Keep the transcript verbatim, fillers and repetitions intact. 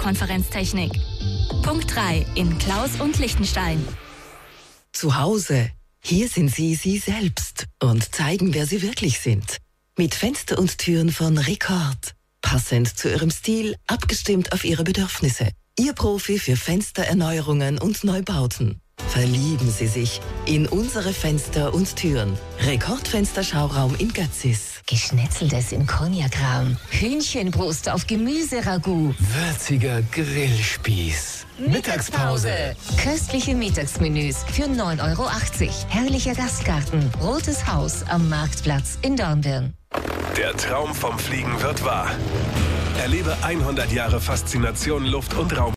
Videokonferenztechnik. Punkt drei in Klaus und Liechtenstein. Zu Hause. Hier sind Sie Sie selbst und zeigen, wer Sie wirklich sind. Mit Fenster und Türen von Record. Passend zu Ihrem Stil, abgestimmt auf Ihre Bedürfnisse. Ihr Profi für Fenstererneuerungen und Neubauten. Verlieben Sie sich in unsere Fenster und Türen. Rekordfensterschauraum in Götzis. Geschnetzeltes in Cognac-Rahm. Hühnchenbrust auf Gemüseragout. Würziger Grillspieß. Mittagspause. Köstliche Mittagsmenüs für neun Euro achtzig. Herrlicher Gastgarten. Rotes Haus am Marktplatz in Dornbirn. Der Traum vom Fliegen wird wahr. Erlebe hundert Jahre Faszination Luft- und Raum.